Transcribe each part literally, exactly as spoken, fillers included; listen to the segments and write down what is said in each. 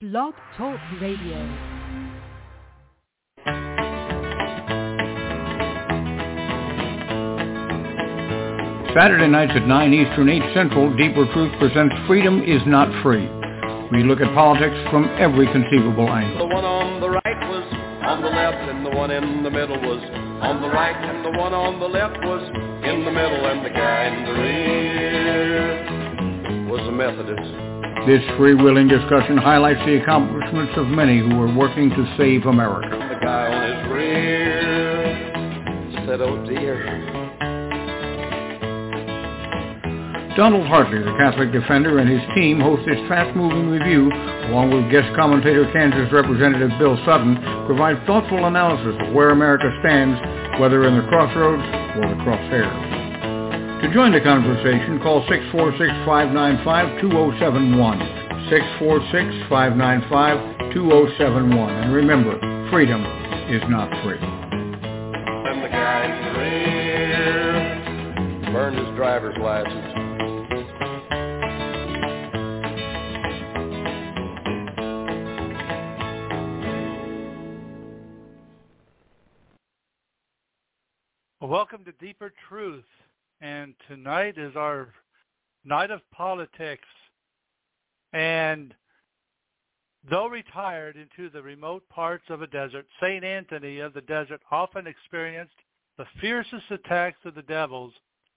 Blog Talk Radio. Saturday nights at nine Eastern, eight Central, Deeper Truth presents Freedom is Not Free. We look at politics from every conceivable angle. The one on the right was on the left, and the one in the middle was on the right, and the one on the left was in the middle, and the guy in the rear was a Methodist. This freewheeling discussion highlights the accomplishments of many who are working to save America. The guy on his rear said, "Oh dear." Donald Hartley, the Catholic Defender, and his team host this fast-moving review, along with guest commentator Kansas Representative Bill Sutton, provide thoughtful analysis of where America stands, whether in the crossroads or the crosshairs. To join the conversation, call six four six, five nine five, two zero seven one, six four six, five nine five, two zero seven one. And remember, freedom is not free. And the guy in the rear burned his driver's license. Welcome to Deeper Truth, and tonight is our night of politics. And though retired into the remote parts of a desert, Saint Anthony of the desert often experienced the fiercest attacks of the devils.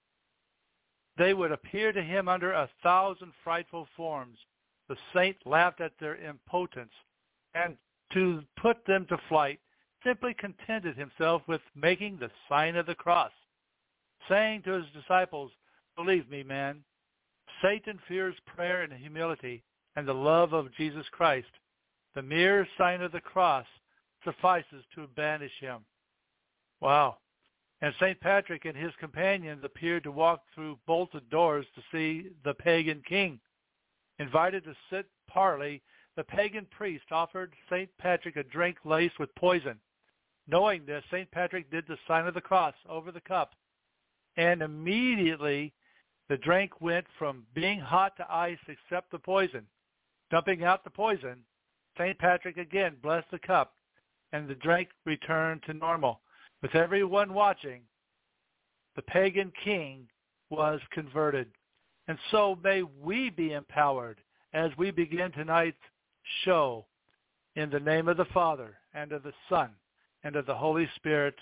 They would appear to him under a thousand frightful forms. The saint laughed at their impotence, and to put them to flight, simply contented himself with making the sign of the cross, saying to his disciples, "Believe me, man, Satan fears prayer and humility and the love of Jesus Christ. The mere sign of the cross suffices to banish him." Wow. And Saint Patrick and his companions appeared to walk through bolted doors to see the pagan king. Invited to sit parley, the pagan priest offered Saint Patrick a drink laced with poison. Knowing this, Saint Patrick did the sign of the cross over the cup, and immediately the drink went from being hot to ice except the poison. Dumping out the poison, Saint Patrick again blessed the cup, and the drink returned to normal. With everyone watching, the pagan king was converted. And so may we be empowered as we begin tonight's show in the name of the Father, and of the Son, and of the Holy Spirit.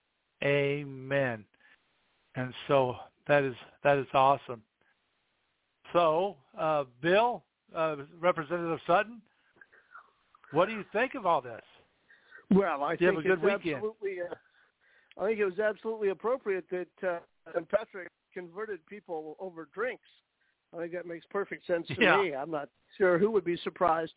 Amen. And so that is that is awesome. So, uh, Bill, uh, Representative Sutton, what do you think of all this? Well, I Did you think have a good it's weekend? absolutely. Uh, I think it was absolutely appropriate that uh, Saint Patrick converted people over drinks. I think that makes perfect sense to Yeah. me. I'm not sure who would be surprised.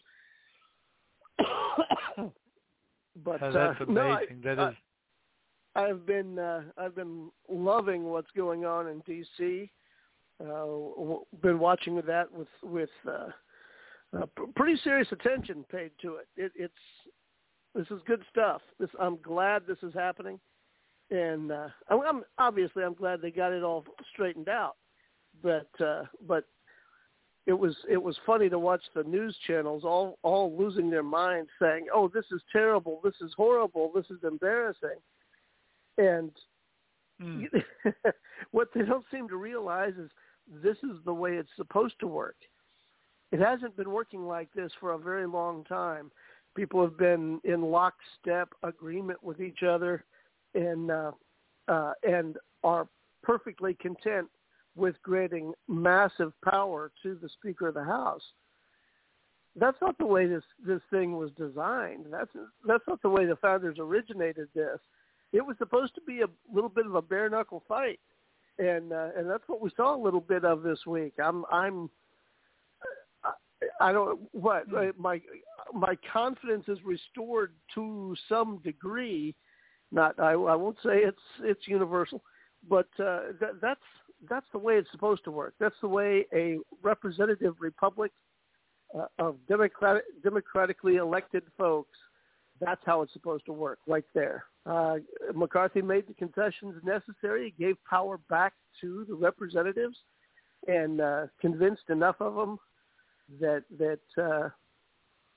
But Oh, that's uh, amazing. no, I, that I, is. I've been uh, I've been loving what's going on in D C. Uh, w- been watching that with with uh, uh, p- pretty serious attention paid to it. it. It's this is good stuff. This I'm glad this is happening, and uh, I'm, I'm obviously I'm glad they got it all straightened out. But uh, but it was it was funny to watch the news channels all all losing their minds, saying, "Oh, this is terrible. This is horrible. This is embarrassing." And Mm. what they don't seem to realize is this is the way it's supposed to work. It hasn't been working like this for a very long time. People have been in lockstep agreement with each other, and uh, uh, and are perfectly content with granting massive power to the Speaker of the House. That's not the way this, this thing was designed. That's that's not the way the founders originated this. It was supposed to be a little bit of a bare knuckle fight, and uh, and that's what we saw a little bit of this week. I'm I'm I, I don't what my my confidence is restored to some degree. Not I, I won't say it's it's universal, but uh, that, that's that's the way it's supposed to work. That's the way a representative republic uh, of democratic democratically elected folks. That's how it's supposed to work, right there. Uh, McCarthy made the concessions necessary, gave power back to the representatives, and uh, convinced enough of them that that uh,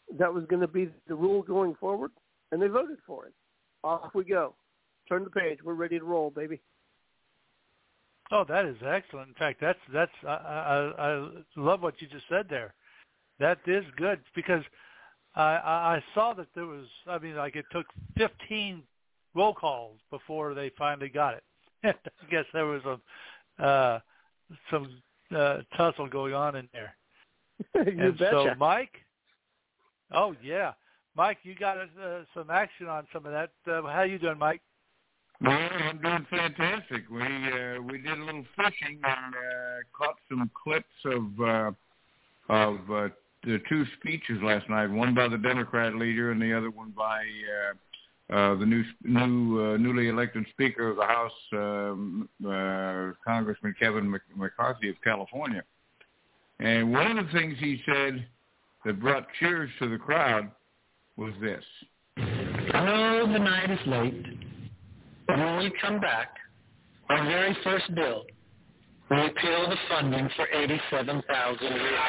that was going to be the rule going forward, and they voted for it. Off we go. Turn the page. We're ready to roll, baby. Oh, that is excellent. In fact, that's that's I, I, I love what you just said there. That is good because I, I, I saw that there was. I mean, like it took fifteen roll calls before they finally got it. I guess there was a uh, some uh, tussle going on in there. You and betcha. So, Mike. Oh yeah, Mike, you got uh, some action on some of that. Uh, how you doing, Mike? Well, I'm doing fantastic. We uh, we did a little fishing and uh, caught some clips of uh, of uh, the two speeches last night. One by the Democrat leader, and the other one by uh, uh, the new new uh, newly elected Speaker of the House, um, uh, Congressman Kevin McCarthy of California. And one of the things he said that brought cheers to the crowd was this: "I know the night is late. When we come back, our very first bill will repeal the funding for eighty-seven thousand years."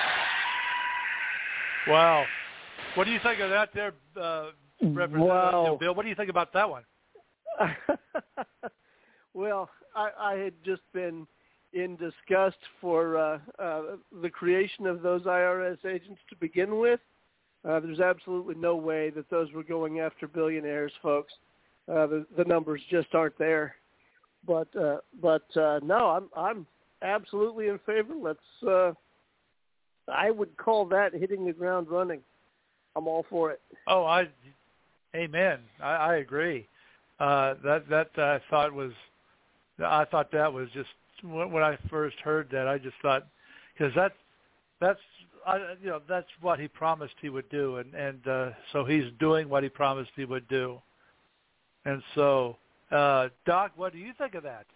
Wow. What do you think of that there, uh, Representative wow. Bill? What do you think about that one? Well, I, I had just been in disgust for uh, uh, the creation of those I R S agents to begin with. Uh, there's absolutely no way that those were going after billionaires, folks. Uh, the, the numbers just aren't there, but uh, but uh, no, I'm I'm absolutely in favor. Let's. Uh, I would call that hitting the ground running. I'm all for it. Oh, I, amen. I, I agree. Uh, that that uh, I thought was, I thought that was just when, when I first heard that. I just thought because that that's I, you know that's what he promised he would do, and and uh, so he's doing what he promised he would do. And so, uh, Doc, what do you think of that?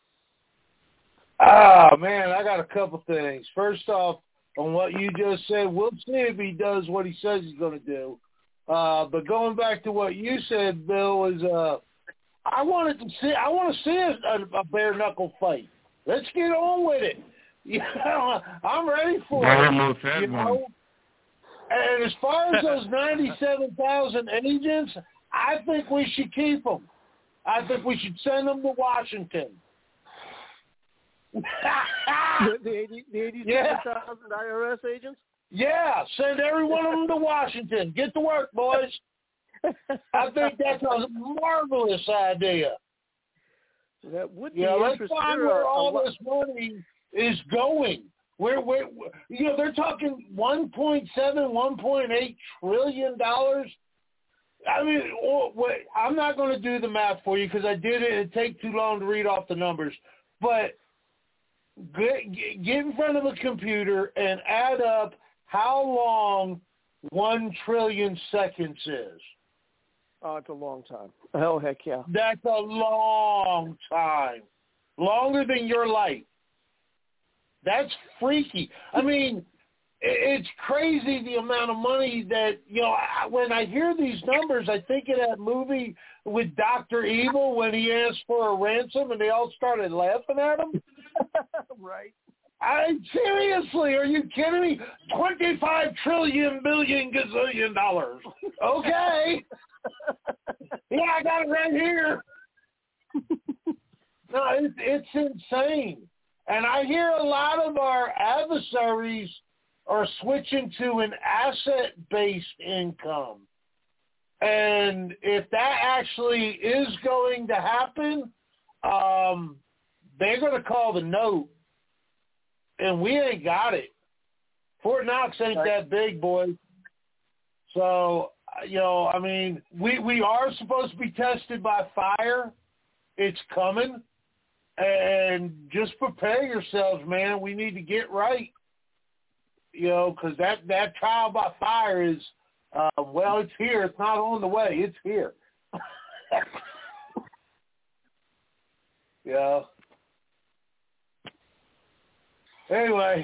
Ah, man, I got a couple things. First off, on what you just said, we'll see if he does what he says he's going to do. Uh, but going back to what you said, Bill, is uh, I wanted to see. I want to see a, a bare knuckle fight. Let's get on with it. You know, I'm ready for well, it. You know? And as far as those ninety-seven thousand agents, I think we should keep them. I think we should send them to Washington. the, the, eighty, the eighty-seven thousand yeah. I R S agents? Yeah, send every one of them to Washington. Get to work, boys. I think that's a marvelous idea. That would be yeah, interesting. Let's find where all this money is going. Where, where, you know, they're talking one point seven, one point eight trillion dollars. I mean, wait, I'm not going to do the math for you because I did it. It'd take too long to read off the numbers. But get, get in front of a computer and add up how long one trillion seconds is. Oh, it's a long time. Oh, heck yeah. That's a long time. Longer than your life. That's freaky. I mean, it's crazy the amount of money that, you know, I, when I hear these numbers, I think of that movie with Doctor Evil when he asked for a ransom and they all started laughing at him. Right. I seriously, are you kidding me? twenty-five trillion billion gazillion dollars. Okay. Yeah, I got it right here. No, it's, it's insane. And I hear a lot of our adversaries are switching to an asset-based income. And if that actually is going to happen, um, they're going to call the note. And we ain't got it. Fort Knox ain't that big, boy. So, you know, I mean, we, we are supposed to be tested by fire. It's coming. And just prepare yourselves, man. We need to get right. You know, because that, that trial by fire is, uh, well, it's here. It's not on the way. It's here. Yeah. Anyway.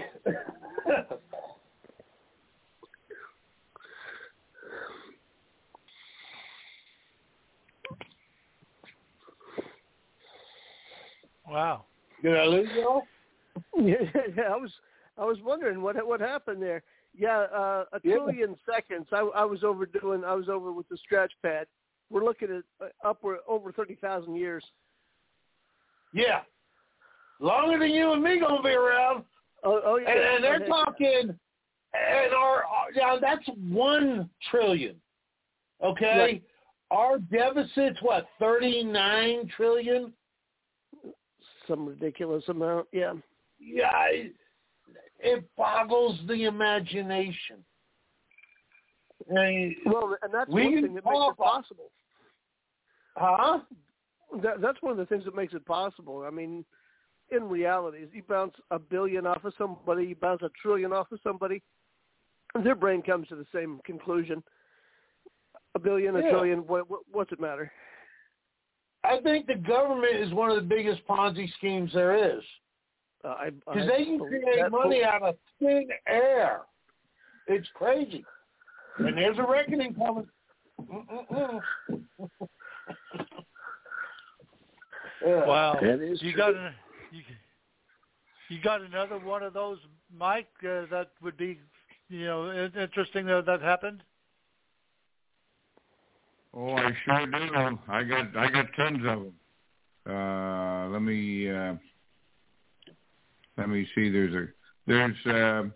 Wow. Did I lose you all? Yeah, I was I was wondering what what happened there. Yeah, uh, a Yeah. trillion seconds. I, I was over doing. I was over with the stretch pad. We're looking at uh, upward over thirty thousand years. Yeah. Longer than you and me gonna be around. Oh, oh yeah. And, and they're Okay. talking, and our yeah, that's one trillion. Okay, Right. our deficit's what, thirty-nine trillion? Some ridiculous amount. Yeah. Yeah, it, it boggles the imagination. I mean, Well, and that's we one can thing that makes talk- it possible. huh? That, that's one of the things that makes it possible. I mean, in reality, you bounce a billion off of somebody, you bounce a trillion off of somebody, and their brain comes to the same conclusion. A billion, a Yeah. trillion, what, what, what's it matter? I think the government is one of the biggest Ponzi schemes there is. Uh, I, Because I they can believe create that money fully. out of thin air. It's crazy. And there's a reckoning coming. Mm-mm-mm. Yeah. Wow. That is you true. got an, you, you got another one of those, Mike, uh, that would be, you know, in- interesting that that happened? Oh, I sure do. I got I got tons of them. Uh, let me uh, let me see. There's a there's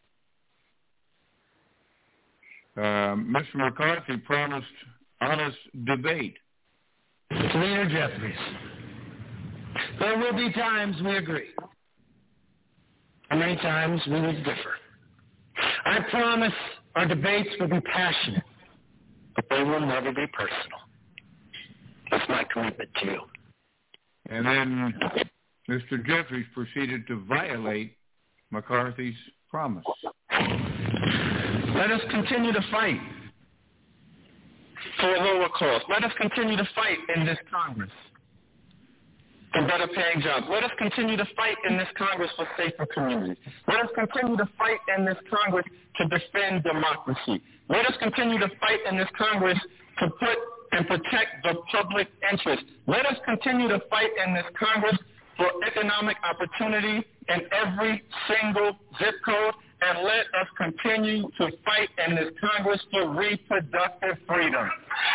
uh, uh, Mister McCarthy promised honest debate. Leader Jeffries, there will be times we agree. And many times we will differ. I promise our debates will be passionate, but they will never be personal. That's my commitment to you. And then Mister Jeffries proceeded to violate McCarthy's promise. Let us continue to fight for a lower cost. Let us continue to fight in this Congress for better paying jobs. Let us continue to fight in this Congress for safer communities. Let us continue to fight in this Congress to defend democracy. Let us continue to fight in this Congress to put and protect the public interest. Let us continue to fight in this Congress for economic opportunity in every single zip code. And let us continue to fight in this Congress for reproductive freedom.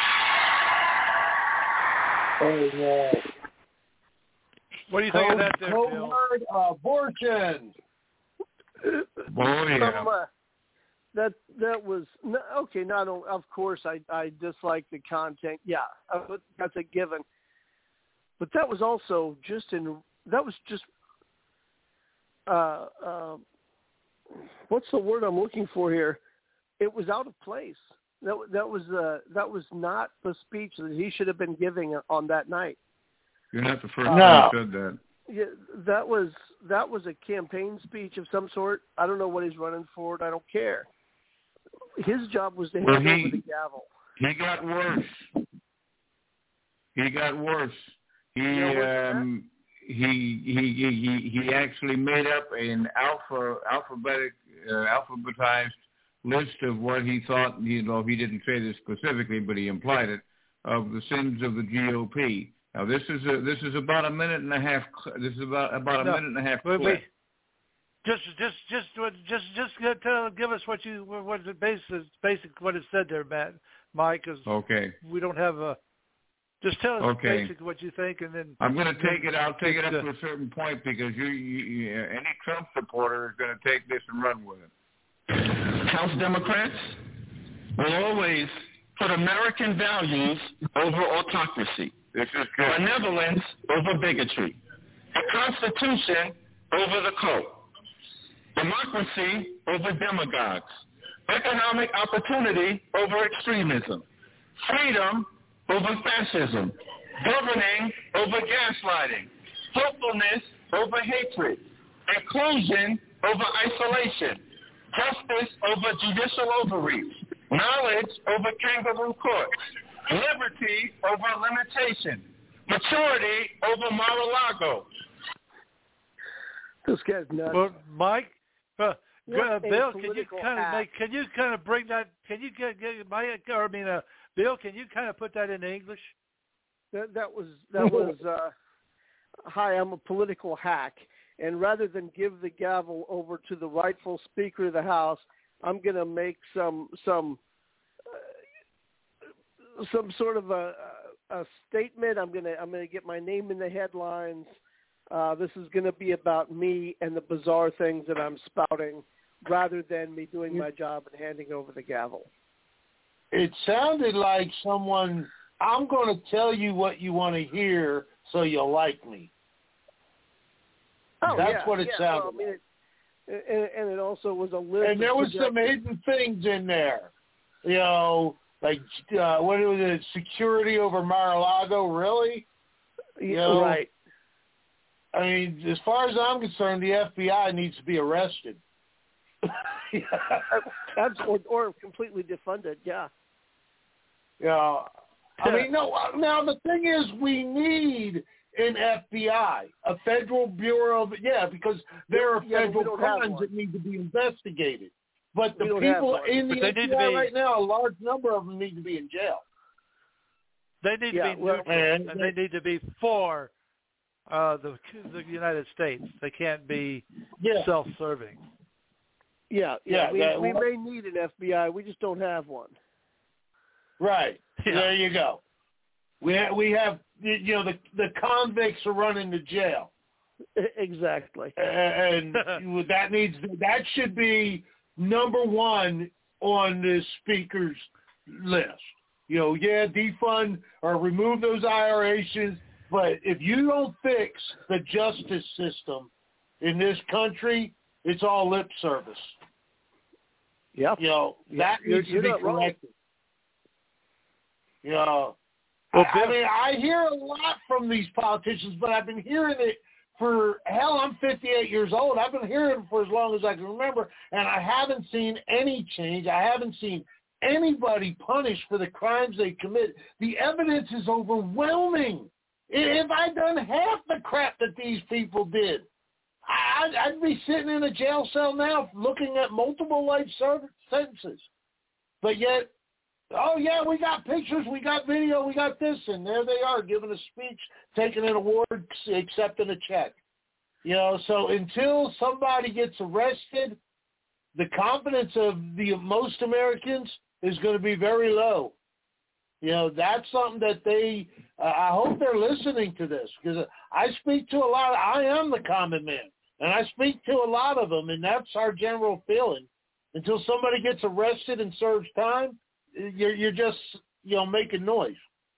Amen. What do you think of that there, Code Bill? word, abortion. Oh, yeah. Um, uh, that that was no, okay. Not only, of course, I I dislike the content. Yeah, uh, that's a given. But that was also just in. That was just. Uh, uh, what's the word I'm looking for here? It was out of place. That that was uh, that was not the speech that he should have been giving on that night. You're not the first No. time you said that. Yeah, that was that was a campaign speech of some sort. I don't know what he's running for. And I don't care. His job was to hand Well, he- over the gavel. He got worse. He got worse. He Yeah, worse than um he he he he actually made up an alpha alphabetic uh, alphabetized list of what he thought. You know, he didn't say this specifically, but he implied it, of the sins of the G O P. Now this is a this is about a minute and a half. This is about about a No, minute and a half wait, clip. wait. Just, just, just, just, just tell, give us what you, what the basic, basic, what it said there, Matt, Mike, because Okay. we don't have a. Just tell us Okay. basically what you think, and then I'm going to take it. I'll take it up Yeah. to a certain point because you, you, you any Trump supporter is going to take this and run with it. House Democrats will always put American values over autocracy, This is good. benevolence over bigotry, the Constitution over the code, democracy over demagogues, economic opportunity over extremism, freedom over fascism, governing over gaslighting, hopefulness over hatred, inclusion over isolation, justice over judicial overreach, knowledge over kangaroo courts, liberty over limitation, maturity over Mar-a-Lago. This guy's nuts. well, Mike, uh, What uh, a Bill, can you political kind of act. make, can you kind of bring that? Can you get, get my, or I mean, uh, Bill, can you kind of put that in English? That, that was that was. Uh, hi, I'm a political hack, and rather than give the gavel over to the rightful Speaker of the House, I'm going to make some some uh, some sort of a, a statement. I'm going to I'm going to get my name in the headlines. Uh, this is going to be about me and the bizarre things that I'm spouting, rather than me doing my job and handing over the gavel. It sounded like someone, I'm going to tell you what you want to hear so you'll like me. Oh, That's yeah, what it yeah. sounded well, I mean, like. It, and, and it also was a list. And there was some hidden things in there. You know, like, uh, what was it, security over Mar-a-Lago, really? You know, right. I mean, as far as I'm concerned, the F B I needs to be arrested. yeah. or, or completely defunded, yeah. Yeah. I mean, no, now the thing is, we need an F B I, a Federal Bureau of, yeah, because there are yeah, federal crimes that need to be investigated. But the we people in the F B I right now, a large number of them need to be in jail. They need yeah, to be well, neutral, and, and they need to be for uh, the the United States. They can't be yeah. self-serving. Yeah, yeah. yeah we that, we may need an F B I. We just don't have one. Right. Yeah. There you go. We ha- we have, you know, the the convicts are running to jail. Exactly. And that needs that should be number one on the speaker's list. You know, yeah, defund or remove those I R Ations, but if you don't fix the justice system in this country, it's all lip service. Yep. You know, that you're, needs you're to be not wrong. corrected. You know, Well, I, I mean, I hear a lot from these politicians, but I've been hearing it for, hell, I'm fifty-eight years old. I've been hearing it for as long as I can remember, and I haven't seen any change. I haven't seen anybody punished for the crimes they commit. The evidence is overwhelming. If I'd done half the crap that these people did, I'd, I'd be sitting in a jail cell now looking at multiple life sentences. But yet, oh, yeah, we got pictures, we got video, we got this, and there they are giving a speech, taking an award, accepting a check. You know, so until somebody gets arrested, the confidence of the most Americans is going to be very low. You know, that's something that they, uh, I hope they're listening to this, because I speak to a lot, of, I am the common man, and I speak to a lot of them, and that's our general feeling. Until somebody gets arrested and serves time, You're you're just, you know, making noise.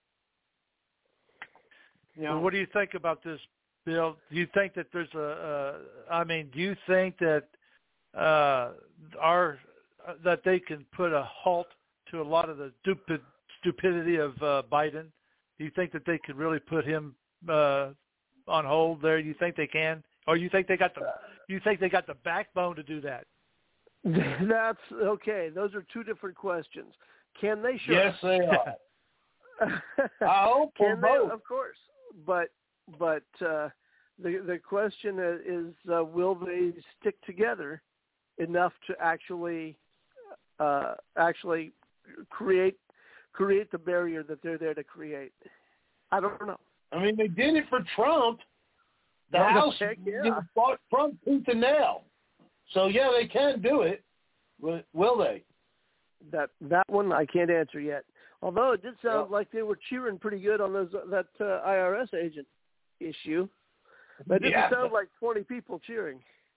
You know, well, what do you think about this, Bill? Do you think that there's a, uh, I mean, do you think that uh, our uh, that they can put a halt to a lot of the stupid stupidity of uh, Biden? Do you think that they could really put him uh, on hold there? You think they can, or you think they got the you think they got the backbone to do that? That's okay. Those are two different questions. Can they? Sure. Yes, they are. I hope for Can they? both. Of course, but but uh, the the question is, uh, will they stick together enough to actually uh, actually create create the barrier that they're there to create? I don't know. I mean, they did it for Trump. The Oh, House heck yeah. you know, fought Trump tooth and nail. So yeah, they can do it. Will they? That that one I can't answer yet. Although it did sound Yeah. like they were cheering pretty good on those that uh, I R S agent issue. That didn't Yeah. sound like twenty people cheering.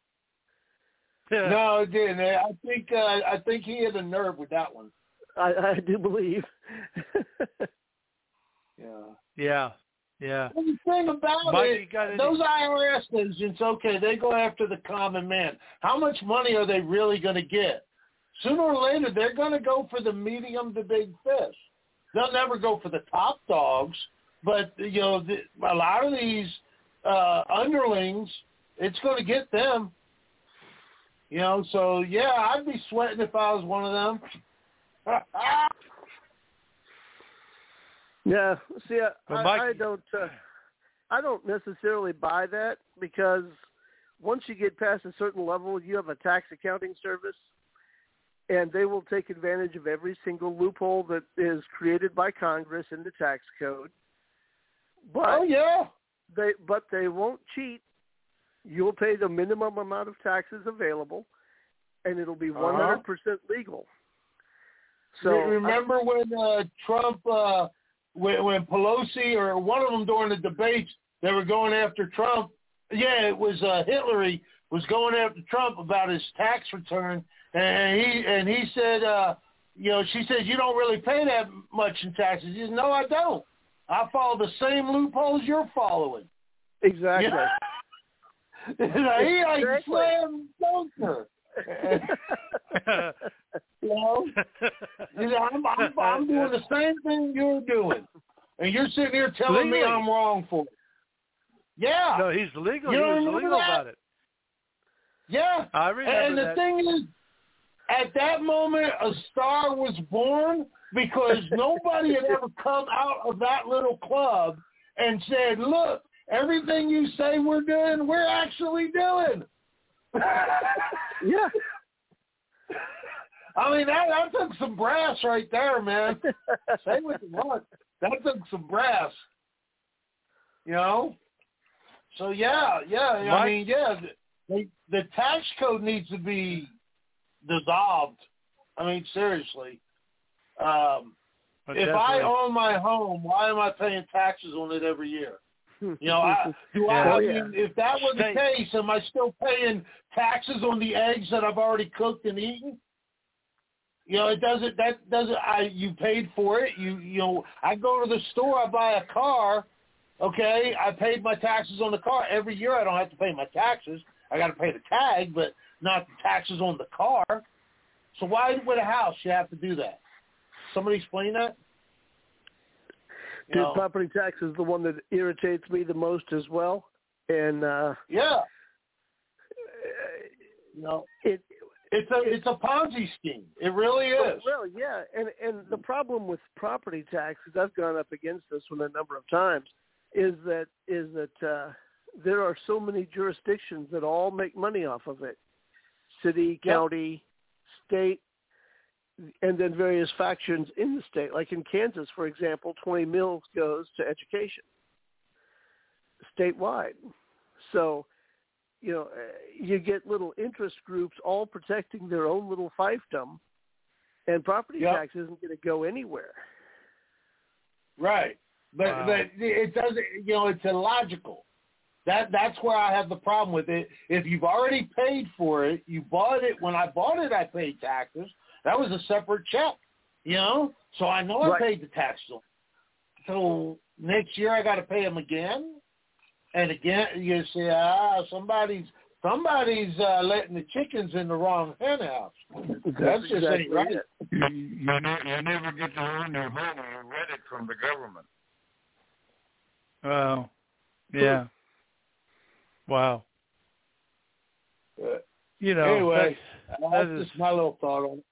No, it didn't. I think uh, I think he hit a nerve with that one. I, I do believe. Yeah. Yeah, yeah. Well, the thing about Mike, it, you got any- those I R S agents, okay, they go after the common man. How much money are they really going to get? Sooner or later, they're going to go for the medium to big fish. They'll never go for the top dogs, but you know, the, a lot of these uh, underlings, it's going to get them. You know, so yeah, I'd be sweating if I was one of them. Yeah. See, I, But I, Mike- I don't. Uh, I don't necessarily buy that, because once you get past a certain level, you have a tax accounting service, and they will take advantage of every single loophole that is created by Congress in the tax code. But Oh yeah. they but they won't cheat. You'll pay the minimum amount of taxes available, and it'll be one hundred percent uh-huh. legal. So remember I, when uh, Trump, uh, when, when Pelosi or one of them during the debates, they were going after Trump. Yeah, it was uh, Hillary was going after Trump about his tax return, and he and he said, uh, you know, she said, you don't really pay that much in taxes. He said, no, I don't. I follow the same loopholes you're following. Exactly. You know? He like exactly. slam dunk her. you know, you know I'm, I'm, I'm doing the same thing you're doing, and you're sitting here telling Legally. me I'm wrong for it. Yeah. No, he's legal. You He was legal that? about it. Yeah. I remember And the that. thing is, at that moment, a star was born because nobody had ever come out of that little club and said, look, everything you say we're doing, we're actually doing. Yeah. I mean, that, that took some brass right there, man. Say what you want. That took some brass. You know? So, yeah, yeah. What? I mean, yeah, the, the tax code needs to be dissolved. I mean, seriously. Um, if I own my home, why am I paying taxes on it every year? You know, I, do I, Oh, I yeah. mean, if that was the case, am I still paying taxes on the eggs that I've already cooked and eaten? You know, it doesn't, that doesn't, I, you paid for it. You, you know, I go to the store, I buy a car. Okay. I paid my taxes on the car. Every year I don't have to pay my taxes. I got to pay the tag, but not the taxes on the car. So why with a house you have to do that? Somebody explain that? Dude, know, property tax is the one that irritates me the most as well. And uh, yeah, you know, it it's a it's a Ponzi scheme. It really is. Well, yeah, and and the problem with property tax, because I've gone up against this one a number of times, is that is that uh, there are so many jurisdictions that all make money off of it: city, Yep. county, state. And then various factions in the state. Like in Kansas, for example, twenty mils goes to education statewide. So, you know, you get little interest groups all protecting their own little fiefdom, and property Yep. tax isn't going to go anywhere. Right. But Wow. but it doesn't, you know, it's illogical. That That's where I have the problem with it. If you've already paid for it, you bought it. When I bought it, I paid taxes. That was a separate check, you know? So I know I Right. paid the taxes on it. So next year I got to pay them again? And again, you say, ah, somebody's somebody's uh, letting the chickens in the wrong hen house. That's, That's just exactly ain't right. it. You, you, ne- you never get to own your home. You rent it from the government. Wow. Yeah. Wow. But You know, anyway, that's, that's that is, just my little thought on it.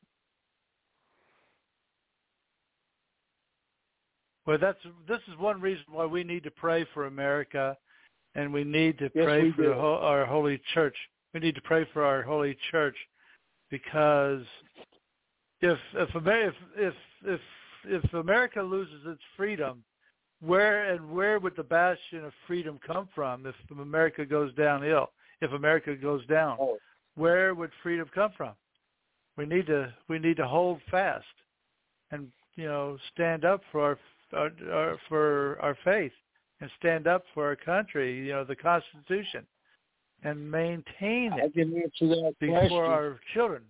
well, that's this is one reason why we need to pray for America, and we need to Yes, pray we for do. the ho- our holy church. We need to pray for our holy church, because if if Amer- if if if, if America loses its freedom, where and where would the bastion of freedom come from if America goes downhill? If America goes down, Oh. where would freedom come from? We need to we need to hold fast, and you know stand up for our, our, our for our faith, and stand up for our country. You know the Constitution, and maintain I it can answer that before question. our children.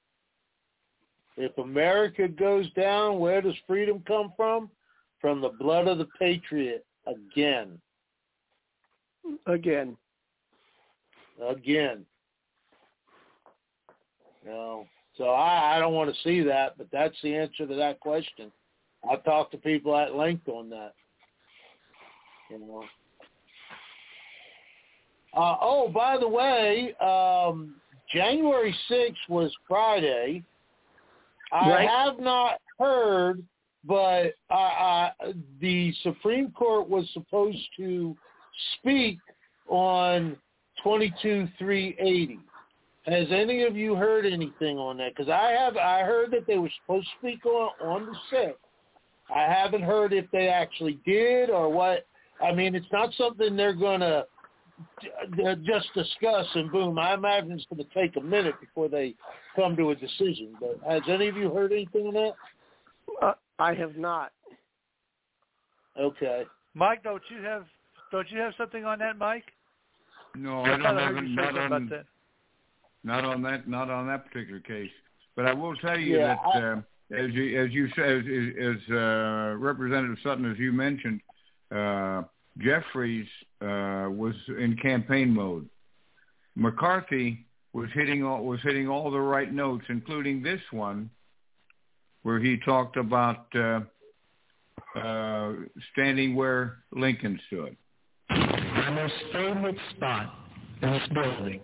If America goes down, where does freedom come from? From the blood of the patriot again. Again. Again. You know, so I, I don't want to see that, but that's the answer to that question. I've talked to people at length on that. You know. Uh, oh, by the way, um, January sixth was Friday. I Right. have not heard, but uh, uh, the Supreme Court was supposed to speak on twenty-two three eighty. Has any of you heard anything on that? Because I have. I heard that they were supposed to speak on, on the sixth. I haven't heard if they actually did or what. I mean, it's not something they're going to just discuss and boom. I imagine it's going to take a minute before they come to a decision. But has any of you heard anything on that? Uh, I have not. Okay. Mike, don't you have don't you have something on that, Mike? No, I I thought don't I have heard it. you say Not something about on, that. not on that, not on that particular case. But I will tell you Yeah, that, I, uh, as you as you said, as, as uh, Representative Sutton, as you mentioned, uh, Jeffries uh, was in campaign mode. McCarthy was hitting all, was hitting all the right notes, including this one, where he talked about uh, uh, standing where Lincoln stood. My most favorite spot in this building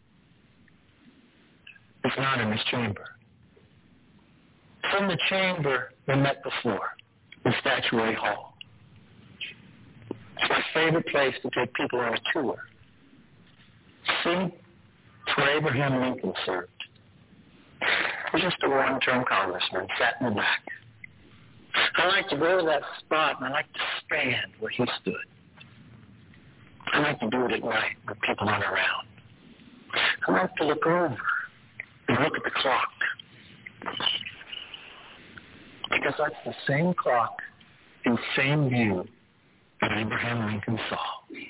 is not in this chamber. From the chamber, we met before, in Statuary Hall. It's my favorite place to take people on a tour. See, it's where Abraham Lincoln served. He was just a one-term congressman, sat in the back. I like to go to that spot, and I like to stand where he stood. I like to do it at night when people aren't around. I like to look over and look at the clock. Because that's the same clock and same view that Abraham Lincoln saw.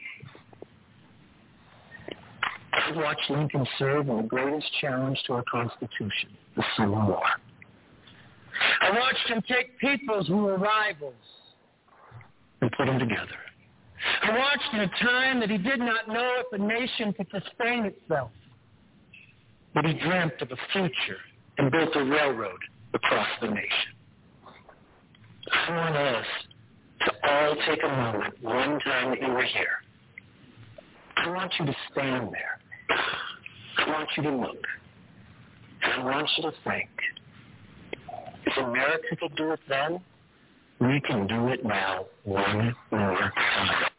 I watched Lincoln serve in the greatest challenge to our Constitution, the Civil War. I watched him take peoples who were rivals and put them together. I watched in a time that he did not know if a nation could sustain itself. But he dreamt of a future and built a railroad across the nation. I want us to all take a moment one time that you were here. I want you to stand there. I want you to look. And I want you to think. If America could do it then, we can do it now one more time.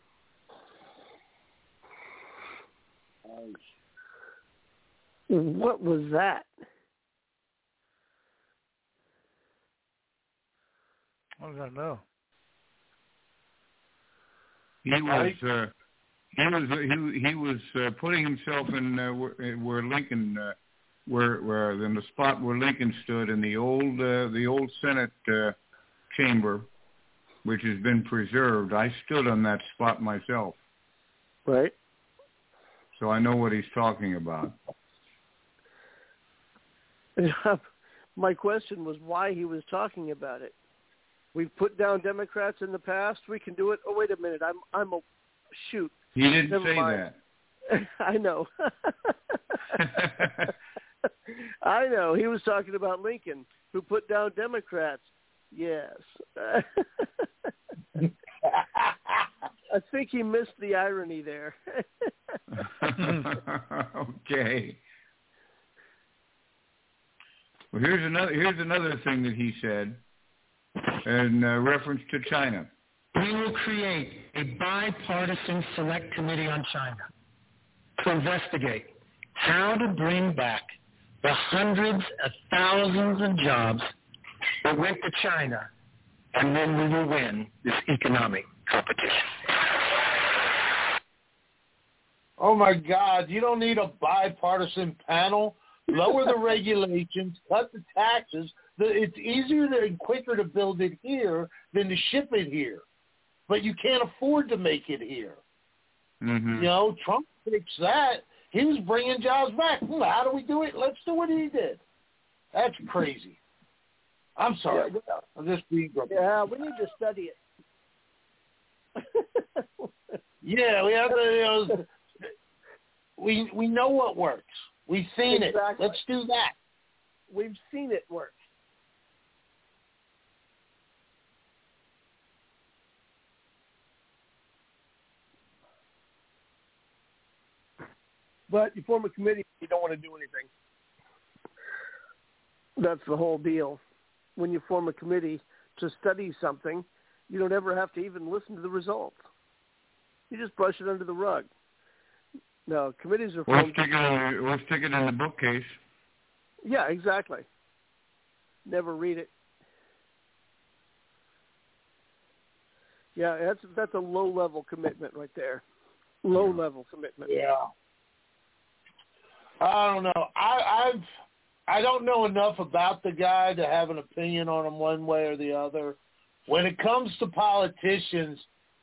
What was that? I don't know. He was uh, he was he he was uh, putting himself in uh, where, where Lincoln uh, where where in the spot where Lincoln stood in the old uh, the old Senate uh, chamber, which has been preserved. I stood on that spot myself. Right. So I know what he's talking about. My question was why he was talking about it. We've put down Democrats in the past. We can do it. Oh, wait a minute. I'm I'm a shoot. He didn't Never say mind. that. I know. I know. He was talking about Lincoln, who put down Democrats. Yes. I think he missed the irony there. Okay. Well, here's another here's another thing that he said in uh, reference to China. We will create a bipartisan select committee on China to investigate how to bring back the hundreds of thousands of jobs that went to China, and then we will win this economic competition. Oh, my God. You don't need a bipartisan panel. Lower the regulations, cut the taxes. It's easier and quicker to build it here than to ship it here. But you can't afford to make it here. Mm-hmm. You know, Trump fixed that. He was bringing jobs back. Well, how do we do it? Let's do what he did. That's crazy. I'm sorry. Yeah, I'm just being grumpy. yeah, we need to study it. Yeah, we have to. You know, we we know what works. We've seen Exactly. it. Let's do that. We've seen it work. But you form a committee, you don't want to do anything. That's the whole deal. When you form a committee to study something, you don't ever have to even listen to the results. You just brush it under the rug. No, committees are We'll formed. stick it, we'll stick it in the bookcase. Yeah, exactly. Never read it. Yeah, that's that's a low level commitment right there. Low level commitment. Yeah. I don't know. I, I've I don't know enough about the guy to have an opinion on him one way or the other. When it comes to politicians,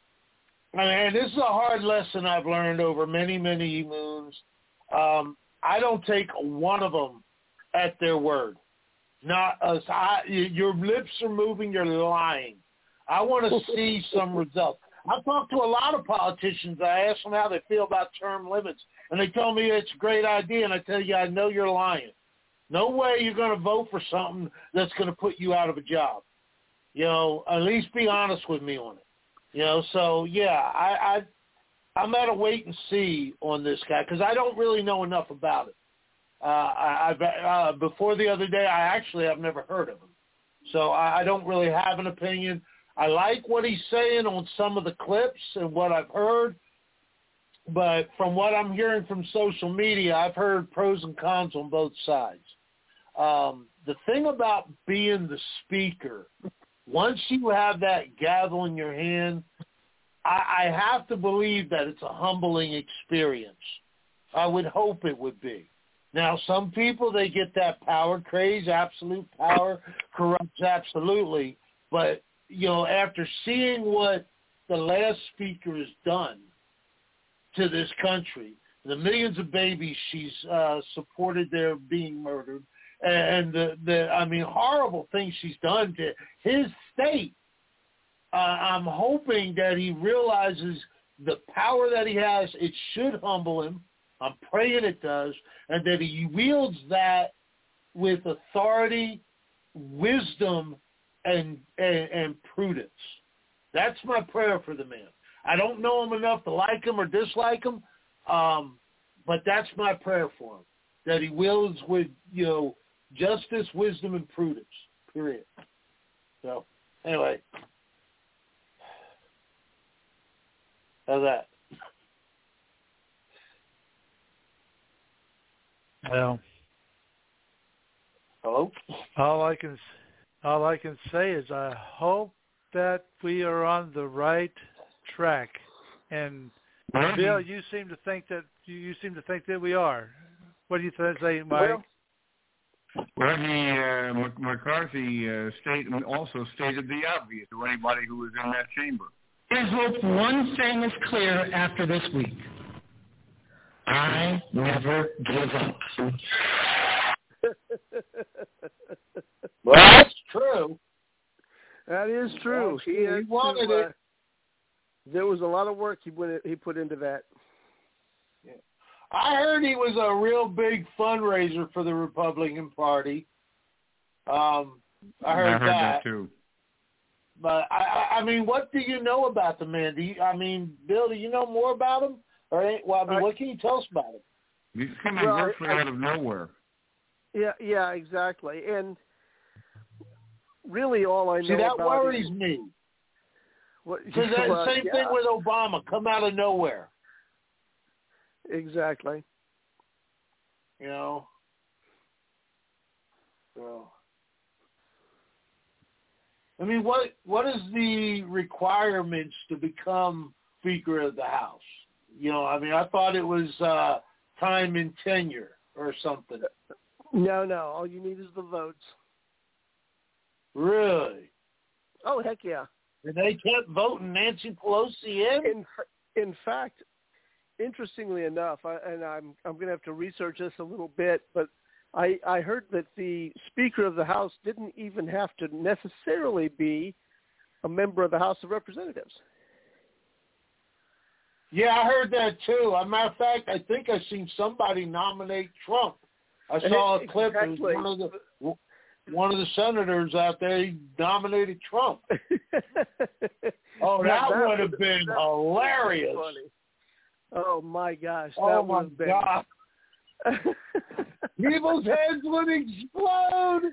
I mean, this is a hard lesson I've learned over many, many moons. Um, I don't take one of them at their word. Not us. I, your lips are moving. You're lying. I want to see some results. I've talked to a lot of politicians. I asked them how they feel about term limits, and they told me it's a great idea. And I tell you, I know you're lying. No way you're going to vote for something that's going to put you out of a job. You know, at least be honest with me on it. You know, so yeah, I, I I'm at a wait and see on this guy because I don't really know enough about it. Uh, I, I've uh, before the other day, I actually have never heard of him, so I, I don't really have an opinion. I like what he's saying on some of the clips and what I've heard, but from what I'm hearing from social media, I've heard pros and cons on both sides. Um, the thing about being the speaker, once you have that gavel in your hand, I, I have to believe that it's a humbling experience. I would hope it would be. Now, some people, they get that power craze, absolute power, corrupts absolutely, but you know, after seeing what the last speaker has done to this country, the millions of babies she's uh, supported their being murdered, and the, the, I mean, horrible things she's done to his state, uh, I'm hoping that he realizes the power that he has. It should humble him. I'm praying it does, and that he wields that with authority, wisdom, And, and and prudence. That's my prayer for the man. I don't know him enough to like him or dislike him, um, but that's my prayer for him, that he wields with, you know, justice, wisdom, and prudence, period. So, anyway, how's that? Well, hello? All I can All I can say is I hope that we are on the right track. And Mm-hmm. Bill, you seem to think that you seem to think that we are. What do you th- say, Mike? Well, well the uh, McCarthy uh, state also stated the obvious to anybody who was in that chamber. I hope one thing is clear after this week. I never give up. Well, that's true. That is true. That's He, true. had He wanted to, uh, it. There was a lot of work he went, he put into that. Yeah. I heard he was a real big fundraiser for the Republican Party. Um, I heard, I heard that. that too. But I, I mean, what do you know about the man? Do you, I mean, Bill, do you know more about him? Or well, I mean, I, what can you tell us about him? He's coming well, virtually I, out of nowhere. Yeah, yeah, exactly. And really, all I know See, that about worries him, me. Because that well, same yeah, thing with Obama, come out of nowhere. Exactly. You know. So, I mean, what what is the requirements to become Speaker of the House? You know, I mean, I thought it was uh, time and tenure or something. No, no. All you need is the votes. Really? Oh, heck yeah. And they kept voting Nancy Pelosi in? In, in fact, interestingly enough, I, and I'm I'm going to have to research this a little bit, but I, I heard that the Speaker of the House didn't even have to necessarily be a member of the House of Representatives. Yeah, I heard that too. As a matter of fact, I think I seen somebody nominate Trump. I saw a clip of Exactly. one of the one of the senators out there. He nominated Trump. Oh, that, that would have been that hilarious. Funny. Oh my gosh, that Oh would my have been. God. People's heads would explode.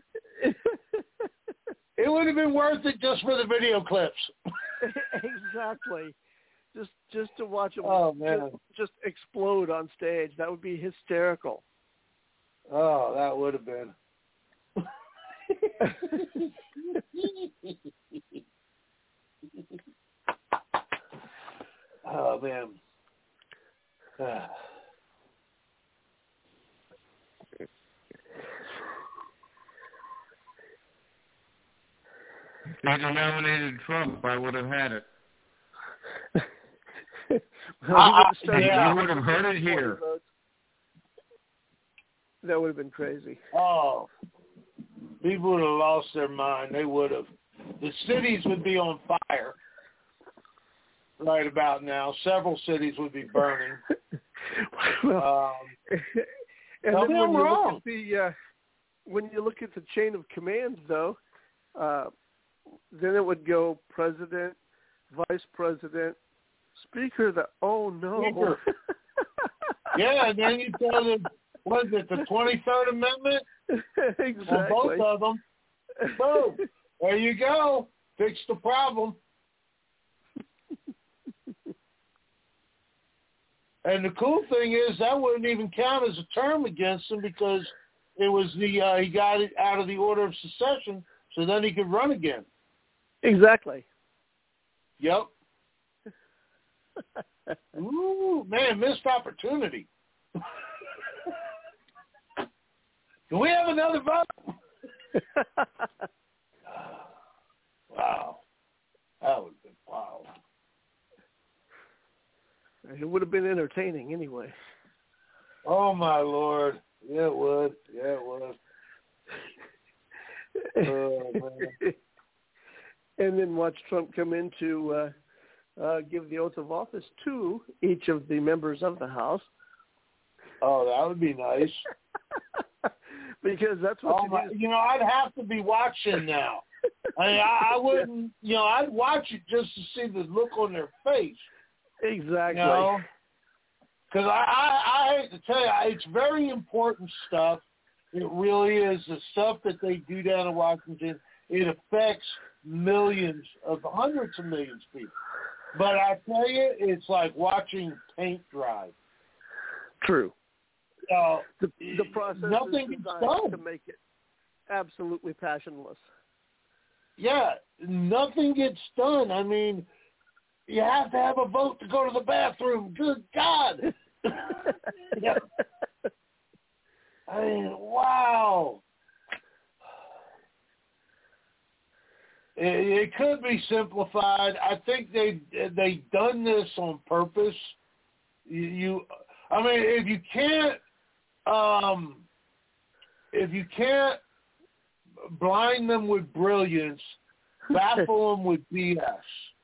It would have been worth it just for the video clips. Exactly. Just just to watch them oh, man. Just, just explode on stage. That would be hysterical. Oh, that would have been. Oh, man. Ah. If he'd have nominated Trump, I would have had it. Well, uh, yeah. You would have heard it here. That would have been crazy. Oh, people would have lost their mind. They would have. The cities would be on fire right about now. Several cities would be burning. Well, um, and tell then me when I'm you wrong. look at the uh, when you look at the chain of commands, though, uh, then it would go president, vice president, speaker. The oh no. Speaker. Yeah, and then you tell them, what is it, the twenty-third Amendment? Exactly. On both of them. Boom. There you go. Fix the problem. And the cool thing is that wouldn't even count as a term against him because it was the uh, he got it out of the order of secession, so then he could run again. Exactly. Yep. Ooh, man, missed opportunity. Can we have another vote? Wow. That would have been wild. It would have been entertaining anyway. Oh, my Lord. Yeah, it would. Yeah, it would. Oh, man. And then watch Trump come in to uh, uh, give the oath of office to each of the members of the House. Oh, that would be nice. Because that's what oh you my, do. You know, I'd have to be watching now. I mean, I, I wouldn't, you know, I'd watch it just to see the look on their face. Exactly. You know? Because I, I, I hate to tell you, it's very important stuff. It really is. The stuff that they do down in Washington, it affects millions of hundreds of millions of people. But I tell you, it's like watching paint dry. True. Uh, the, the process nothing is gets designed done to make it absolutely passionless. Yeah, nothing gets done. I mean, you have to have a vote to go to the bathroom. Good God. Yeah. I mean, wow. It, it could be simplified. I think they they done this on purpose. You, you, I mean, if you can't, um, if you can't blind them with brilliance, baffle them with B S.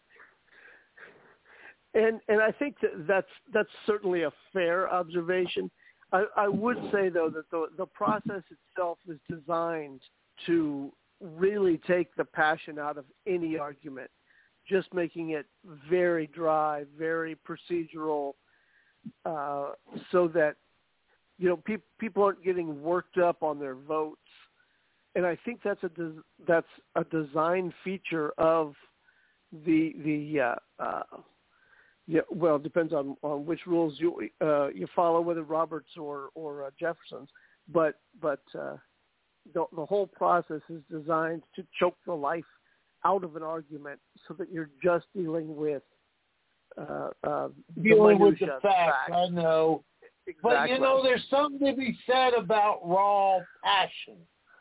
And and I think that that's that's certainly a fair observation. I, I would say though that the the process itself is designed to really take the passion out of any argument, just making it very dry, very procedural, uh, so that you know pe- people aren't getting worked up on their votes. And I think that's a des- that's a design feature of the the uh, uh, yeah well it depends on, on which rules you uh, you follow, whether Roberts or or uh, Jefferson's, but but uh, the the whole process is designed to choke the life out of an argument so that you're just dealing with uh, uh, dealing the with the facts. facts. I know, exactly. But you know, there's something to be said about raw passion.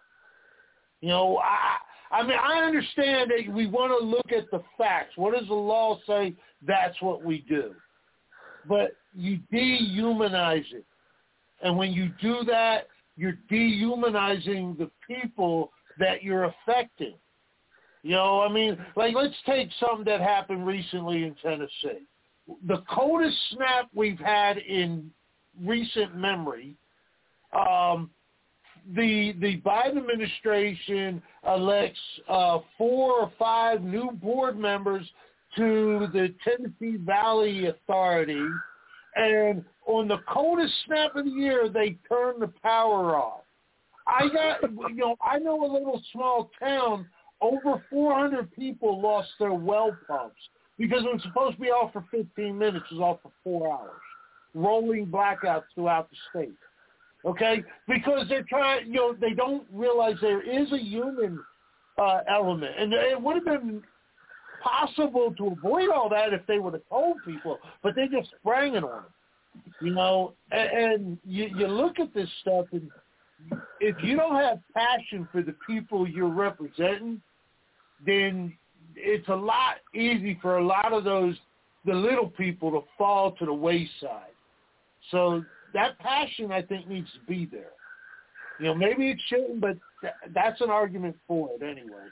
You know, I I mean, I understand that we want to look at the facts. What does the law say? That's what we do. But you dehumanize it. And when you do that, you're dehumanizing the people that you're affecting. You know, I mean, like, let's take something that happened recently in Tennessee. The coldest snap we've had in recent memory. Um, the the Biden administration elects uh, four or five new board members to the Tennessee Valley Authority, and on the coldest snap of the year, they turn the power off. I got, you know, I know a little small town. Over four hundred people lost their well pumps because it was supposed to be off for fifteen minutes. It was off for four hours. Rolling blackouts throughout the state. Okay? Because they're trying, you know, they don't realize there is a human uh, element. And it would have been possible to avoid all that if they would have told people, but they just sprang it on them. You know, and, and you, you look at this stuff, and if you don't have passion for the people you're representing, then it's a lot easy for a lot of those, the little people, to fall to the wayside. So that passion, I think, needs to be there. You know, maybe it shouldn't, but th- that's an argument for it anyway.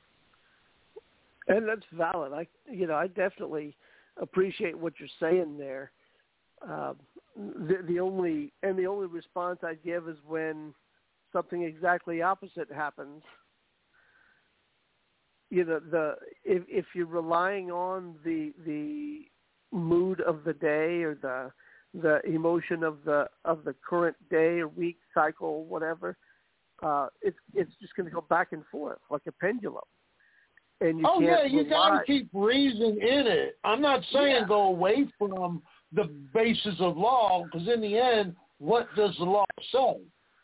And that's valid. I, you know, I definitely appreciate what you're saying there. Um, the, the only and the only response I give is when something exactly opposite happens. You know, the if if you're relying on the the mood of the day or the the emotion of the of the current day or week cycle, whatever, uh, it's it's just going to go back and forth like a pendulum. And you oh can't yeah, you got rely. to keep reason in it. I'm not saying Yeah. go away from the basis of law, because in the end, what does the law say?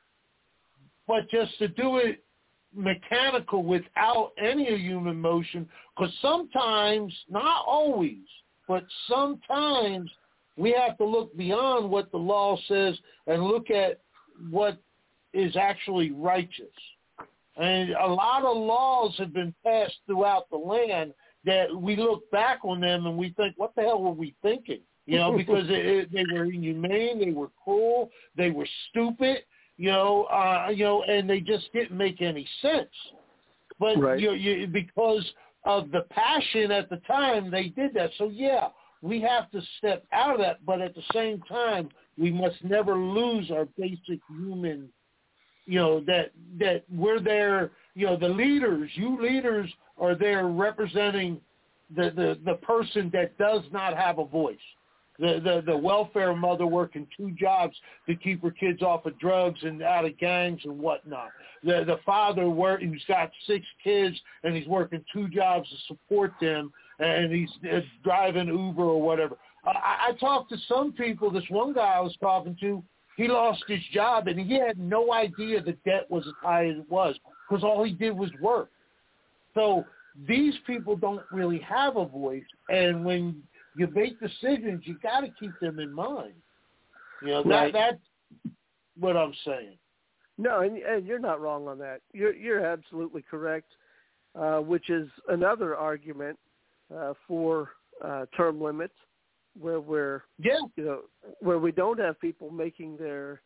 But just to do it mechanical without any human motion, because sometimes, not always, but sometimes we have to look beyond what the law says and look at what is actually righteous. And a lot of laws have been passed throughout the land that we look back on them and we think, what the hell were we thinking? You know, because it, it, they were inhumane, they were cruel, they were stupid, you know, uh, you know, and they just didn't make any sense. But Right. you, you, because of the passion at the time, they did that. So, yeah, we have to step out of that. But at the same time, we must never lose our basic human, you know, that that we're there, you know, the leaders, you leaders are there representing the, the, the person that does not have a voice. The, the the welfare mother working two jobs to keep her kids off of drugs and out of gangs and whatnot. The the father work, who's got six kids and he's working two jobs to support them, and he's uh, driving Uber or whatever. I, I talked to some people. This one guy I was talking to, he lost his job and he had no idea the debt was as high as it was because all he did was work. So these people don't really have a voice, and when you make decisions, you got to keep them in mind. You know, that, Right. that's what I'm saying. No, and, and you're not wrong on that. You're you're absolutely correct, uh, which is another argument uh, for uh, term limits, where we're Yeah. you know where we don't have people making their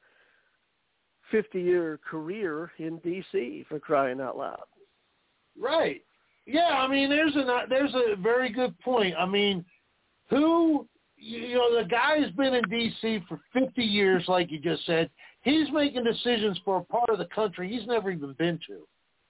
fifty-year career in D C for crying out loud. Right. Yeah, I mean, there's a there's a very good point. I mean, who, you know, the guy has been in D C for fifty years, like you just said. He's making decisions for a part of the country he's never even been to.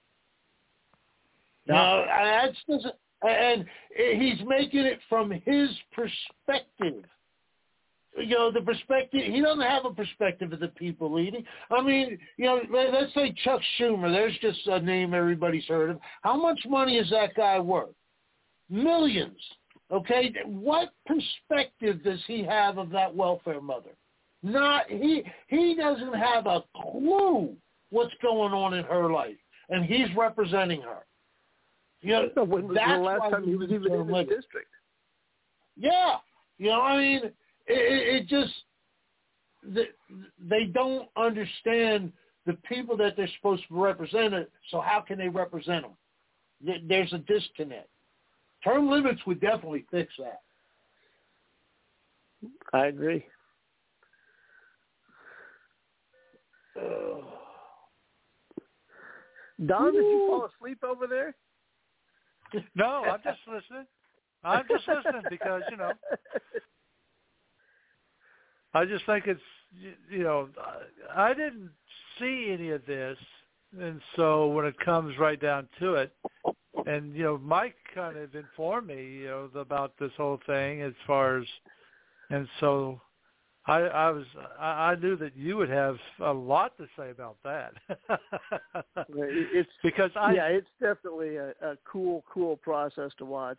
Now, that's doesn't, and he's making it from his perspective. You know, the perspective, he doesn't have a perspective of the people leading. I mean, you know, let's say Chuck Schumer, there's just a name everybody's heard of. How much money is that guy worth? Millions. Okay, what perspective does he have of that welfare mother? Not he. He doesn't have a clue what's going on in her life, and he's representing her. You know, No, when was that's the last why time he was even in the district? Yeah, you know, I mean, it, it, it just they don't understand the people that they're supposed to represent. It, so how can they represent them? There's a disconnect. Term limits would definitely fix that. I agree. Uh, Don, did you fall asleep over there? No, I'm just listening. I'm just listening because, you know, I just think it's, you know, I didn't see any of this. And so when it comes right down to it, and, you know, Mike kind of informed me, you know, about this whole thing as far as, and so I, I was, I, I knew that you would have a lot to say about that. It's because I, yeah, it's definitely a, a cool, cool process to watch.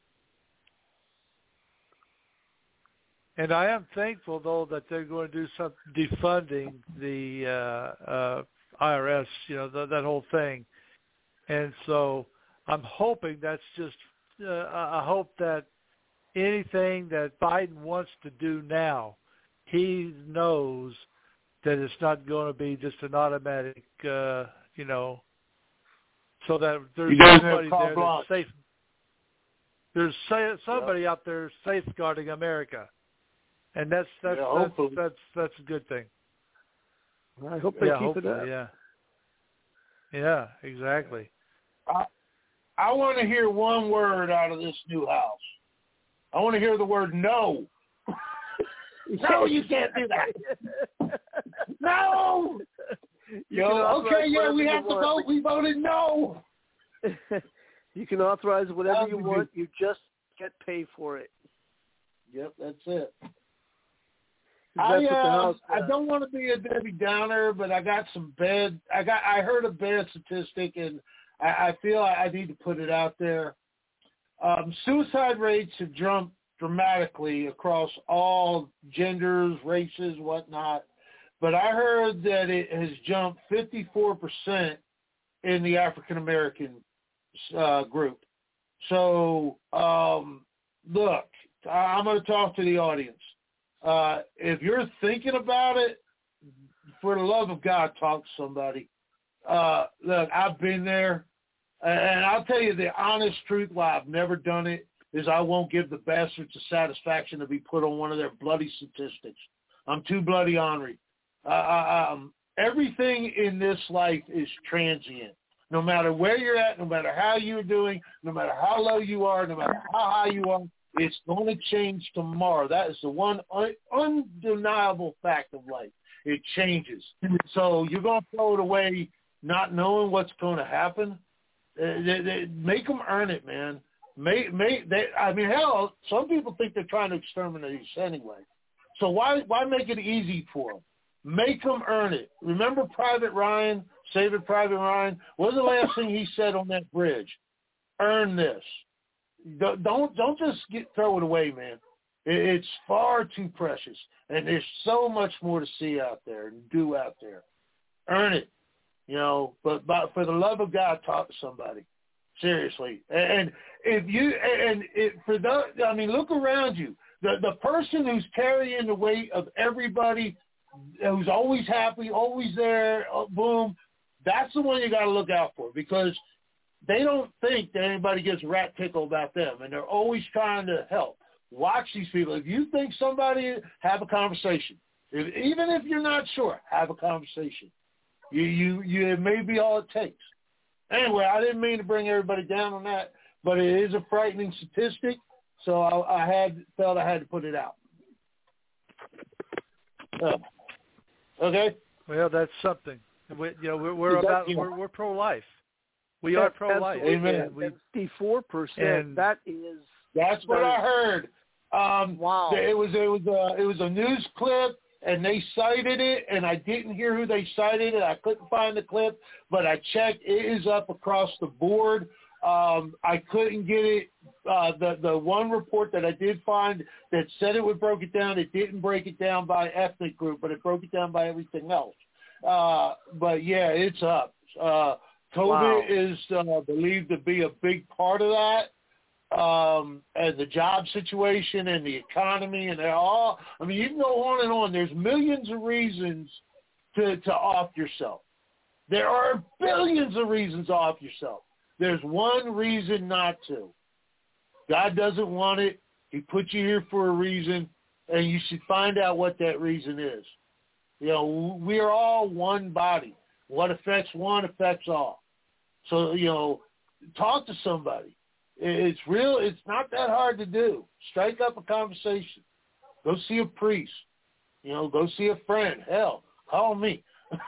And I am thankful, though, that they're going to do some defunding the uh, uh, I R S, you know, the, that whole thing. And so I'm hoping that's just, uh, I hope that anything that Biden wants to do now, he knows that it's not going to be just an automatic, uh, you know, so that there's You don't somebody have there carte that's safe. There's sa- somebody out there safeguarding America, and that's that's Yeah, that's, hopefully. that's that's a good thing. I hope they yeah, keep it hopefully, up. yeah, yeah, exactly. I, I want to hear one word out of this new house. I want to hear the word no. No, you can't do that. No. You Yo, can authorize okay, yeah, whatever we you have to want. vote. We voted no. You can authorize whatever That you would be want. You just get paid for it. Yep, that's it. 'Cause I that's what the uh, House I does. don't want to be a Debbie Downer, but I got some bad. I got I heard a bad statistic, and I, I feel I, I need to put it out there. Um, suicide rates have jumped dramatically across all genders, races, whatnot. But I heard that it has jumped fifty-four percent in the African American uh, group. So, um, look, I'm going to talk to the audience. Uh, if you're thinking about it, for the love of God, talk to somebody. Uh, look, I've been there, and I'll tell you the honest truth why I've never done it is I won't give the bastards the satisfaction to be put on one of their bloody statistics. I'm too bloody ornery. Uh, um, everything in this life is transient. No matter where you're at, no matter how you're doing, no matter how low you are, no matter how high you are, it's going to change tomorrow. That is the one un- undeniable fact of life. It changes. So you're going to throw it away not knowing what's going to happen. Uh, they, they, make them earn it, man. Make, make, they, I mean, hell, some people think they're trying to exterminate us anyway. So why why make it easy for them? Make them earn it. Remember Private Ryan, Saving Private Ryan? What was the last thing he said on that bridge? Earn this. Don't don't just get throw it away, man. It's far too precious, and there's so much more to see out there and do out there. Earn it, you know. But, but for the love of God, talk to somebody. Seriously. And if you and it, for the, I mean, look around you. The the person who's carrying the weight of everybody, who's always happy, always there, boom, that's the one you got to look out for, because they don't think that anybody gives a rat tickle about them, and they're always trying to help. Watch these people. If you think somebody, have a conversation. If, even if you're not sure, have a conversation. You, you, you, it may be all it takes. Anyway, I didn't mean to bring everybody down on that, but it is a frightening statistic, so I, I had felt I had to put it out. Uh, okay. Well, that's something. We, you know, we're, we're about we're, we're pro-life. We That's are pro-life. Amen. We, fifty-four percent. That is. That's what I heard. Um, wow. It was it was a it was a news clip, and they cited it, and I didn't hear who they cited it. I couldn't find the clip, but I checked. It is up across the board. Um, I couldn't get it. Uh, the the one report that I did find that said it would broke it down, it didn't break it down by ethnic group, but it broke it down by everything else. Uh, but yeah, it's up. Uh, COVID wow. is uh, believed to be a big part of that. Um, and the job situation and the economy, and they're all, I mean, you can go on and on. There's millions of reasons to, to off yourself. There are billions of reasons to off yourself. There's one reason not to. God doesn't want it. He put you here for a reason, and you should find out what that reason is. You know, we are all one body. What affects one affects all. So, you know, talk to somebody. It's real. It's not that hard to do. Strike up a conversation. Go see a priest. You know, go see a friend. Hell, call me.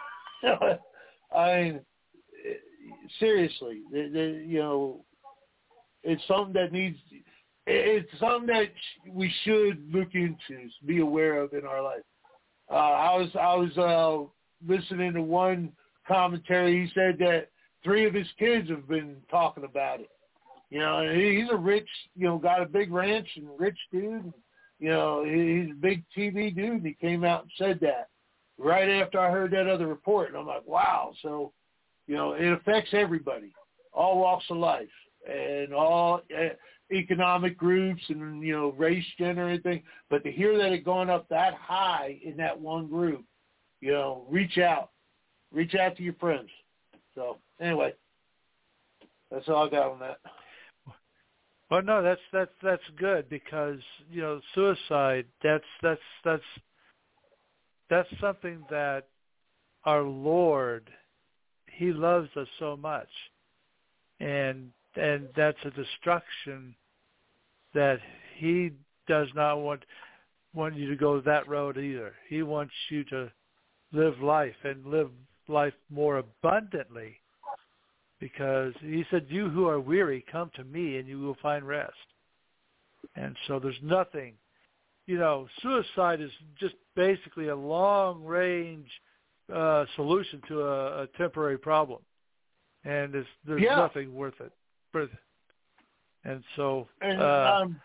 I mean, seriously, the, the, you know, it's something that needs. It's something that we should look into, be aware of in our life. Uh, I was I was uh, listening to one commentary. He said that three of his kids have been talking about it. You know, he's a rich, you know, got a big ranch and rich dude. You know, he's a big T V dude, and he came out and said that right after I heard that other report. And I'm like, wow. So, you know, it affects everybody, all walks of life, and all uh, economic groups and, you know, race, gender, everything. But to hear that it going up that high in that one group, you know, reach out. Reach out to your friends. So, anyway. That's all I got on that. Well, no, that's that's that's good because you know suicide. That's that's that's that's something that our Lord, He loves us so much, and and that's a destruction that He does not want want you to go that road either. He wants you to live life and live life more abundantly. Because he said, you who are weary, come to me and you will find rest. And so there's nothing, you know, suicide is just basically a long-range uh, solution to a, a temporary problem. And it's, there's yeah. nothing worth it. And so... And, uh, um,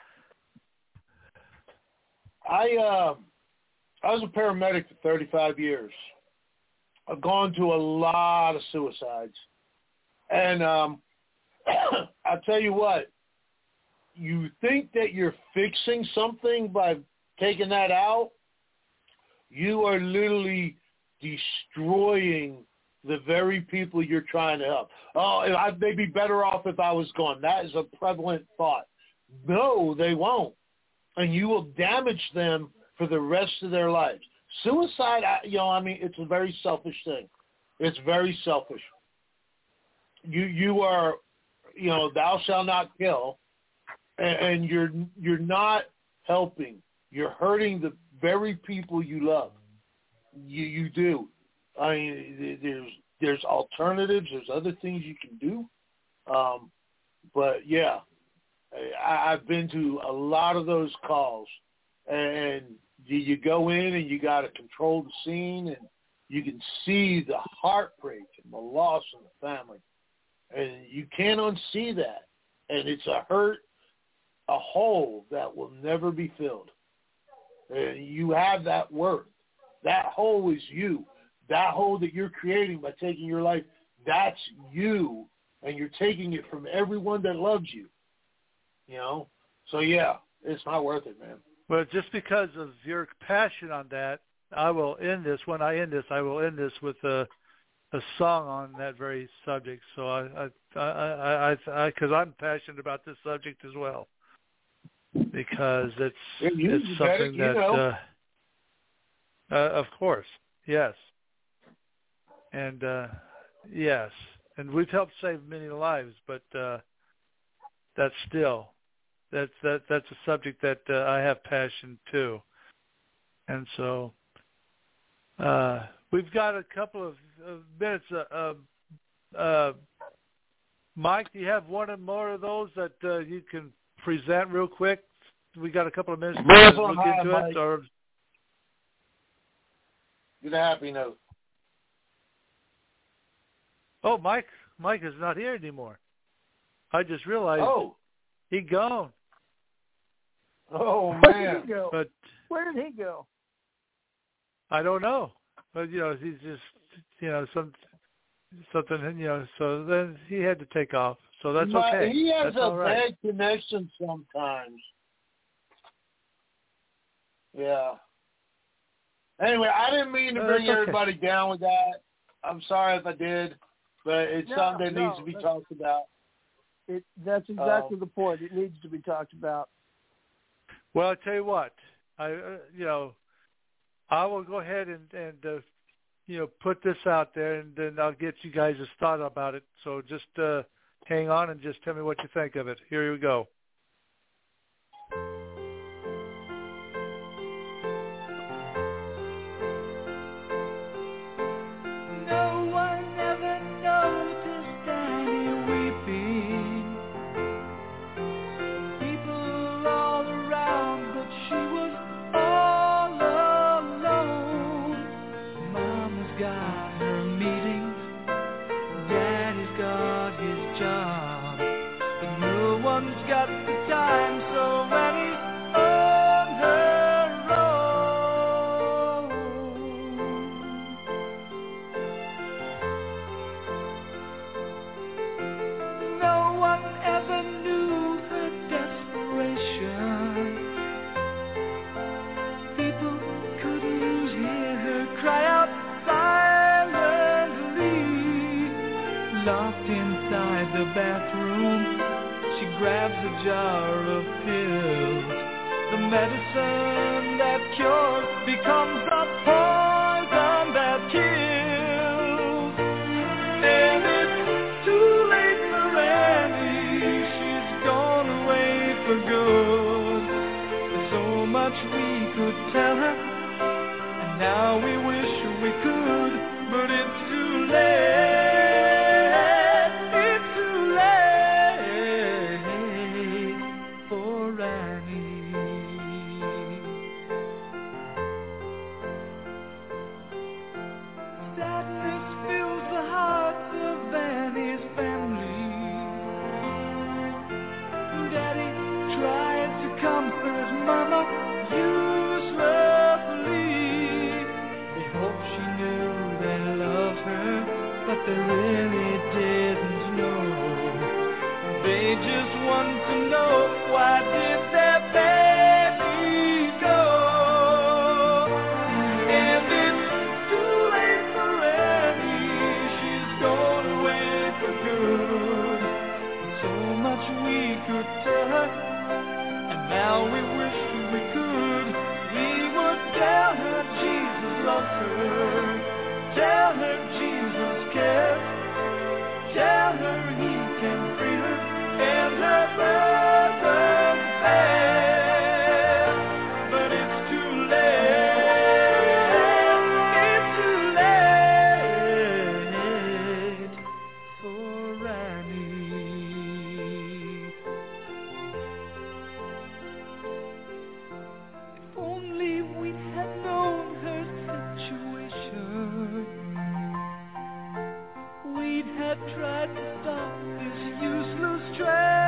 I, uh, I was a paramedic for thirty-five years. I've gone to a lot of suicides. And um, I'll tell you what, you think that you're fixing something by taking that out, you are literally destroying the very people you're trying to help. Oh, I'd, they'd be better off if I was gone. That is a prevalent thought. No, they won't. And you will damage them for the rest of their lives. Suicide, you know, I mean, it's a very selfish thing. It's very selfish. You you are, you know, thou shalt not kill, and, and you're you're not helping. You're hurting the very people you love. You you do. I mean, there's there's alternatives. There's other things you can do. Um, but yeah, I, I've been to a lot of those calls, and you, you go in and you got to control the scene, and you can see the heartbreak and the loss in the family. And you can't unsee that. And it's a hurt, a hole that will never be filled. And you have that worth. That hole is you. That hole that you're creating by taking your life, that's you. And you're taking it from everyone that loves you. You know? So, yeah, it's not worth it, man. Well, just because of your passion on that, I will end this. When I end this, I will end this with a... a song on that very subject. So I, I, I, I, because I'm passionate about this subject as well, because it's it's something that, uh, uh, of course, yes, and uh, yes, and we've helped save many lives, but uh, that's still that's that that's a subject that uh, I have passion too, and so. Uh, We've got a couple of uh, minutes. Uh, uh, uh, Mike, do you have one or more of those that uh, you can present real quick? We got a couple of minutes to look into Mike. it. Or... Get a happy note. Oh, Mike, Mike is not here anymore. I just realized oh. he gone. Oh, man. Where did he go? But Where did he go? I don't know. But, you know, he's just, you know, some something, you know, so then he had to take off. So that's but okay. He has that's a all right. bad connection sometimes. Yeah. Anyway, I didn't mean to No, bring that's okay. everybody down with that. I'm sorry if I did, but it's No, something that no, needs to be that's- talked about. It, that's exactly Um, the point. It needs to be talked about. Well, I tell you what, I uh, you know, I will go ahead and and uh, you know put this out there, and then I'll get you guys' thought about it. So just uh, hang on and just tell me what you think of it. Here we go. No one ever noticed any weeping. People all around, but she was all alone. Mama's got her meetings, Daddy's got his job, but no one's got the time, so when he's on her own. No one ever knew her desperation. People couldn't hear her cry out silently, locked inside the bathroom. power of pills. The medicine that cures becomes the poison that kills. And it's too late for Annie, she's gone away for good. There's so much we could tell her, and now we wish we could, but it's too late. It's too late for Annie. Sadness fills the hearts of Annie's family. Daddy tried to comfort his mama uselessly. They hoped she knew they loved her, but they really didn't know. They just want to know, why did their baby go? And it's too late for Annie, she's gone away for good. So much we could tell her, and now we wish we could. We would tell her Jesus loves her, tell her Jesus cares, tell her he can free her, and her burden bear. But it's too late, it's too late for Annie. If only we had known her situation, we'd have tried to stop this useless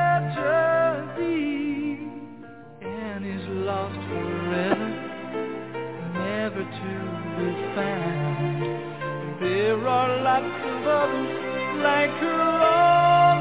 tragedy. Annie's lost forever, never to be found. There are lots of others like her all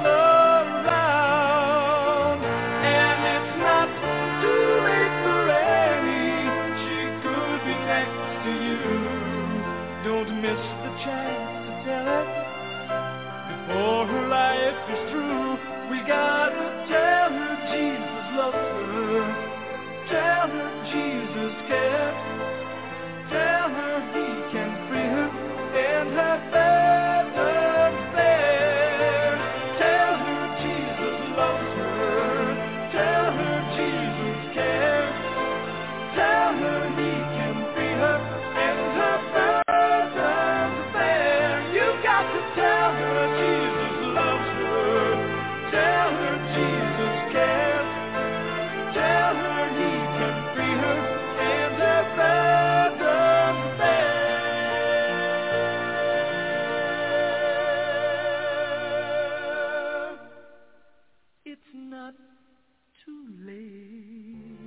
around. And it's not too late for Annie, she could be next to you. Don't miss the chance to tell her before her life is through. We gotta tell her Jesus loves her, tell her Jesus cares, tell her he can free her, and her burdens bear. Tell her Jesus loves her, tell her Jesus cares, tell her he can free her, and her burdens bear. You got to tell her Jesus loves her, tell her Jesus cares, tell her he can free her, and her burdens bear. It's not too late.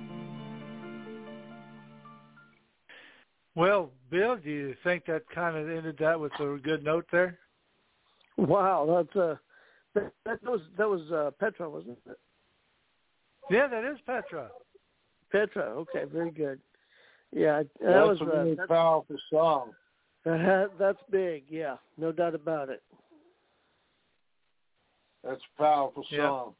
Well, Bill, do you think that kind of ended that with a good note there? Wow, that's uh, that, that was that was uh, Petra, wasn't it? Yeah, that is Petra. Petra. Okay, very good. Yeah, that That's was a uh, really that's, powerful song. that, that's big. Yeah, no doubt about it. That's a powerful Yeah. song.